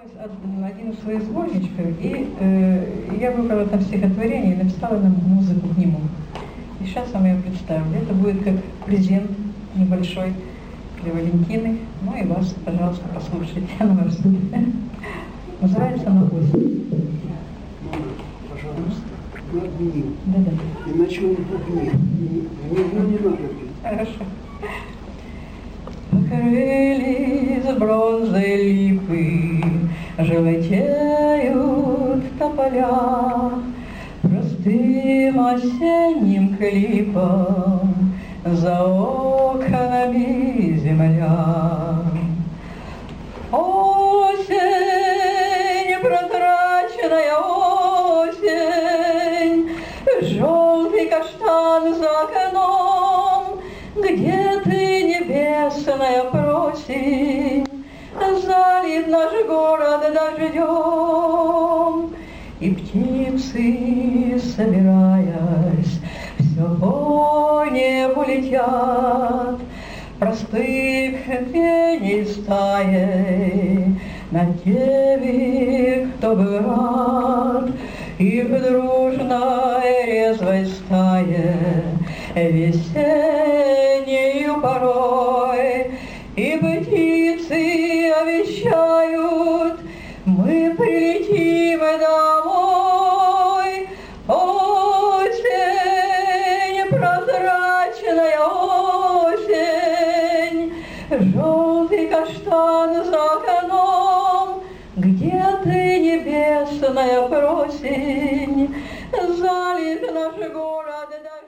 один из своих сборничков, и я выбрала там стихотворение и написала нам музыку к нему. И сейчас вам ее представлю. Это будет как презент небольшой для Валентины. Ну и вас, пожалуйста, послушайте. Она вам будет. Называется «На осень». Пожалуйста, нагни. Да-да. Иначе он пугнет. Не надо. Хорошо. Покрылись бронзой липы, желтеют тополя, простым осенним клипом за окнами земля. Осень, протраченная осень, желтый каштан за окном, где ты, небесная просень, залит наш город дождем, и птицы, собираясь, все по небу летят, простых пений стаей над теми, кто был рад, их дружной резвой стае весеннею порой, и птицы обещают, мы прилетим домой. Осень, прозрачная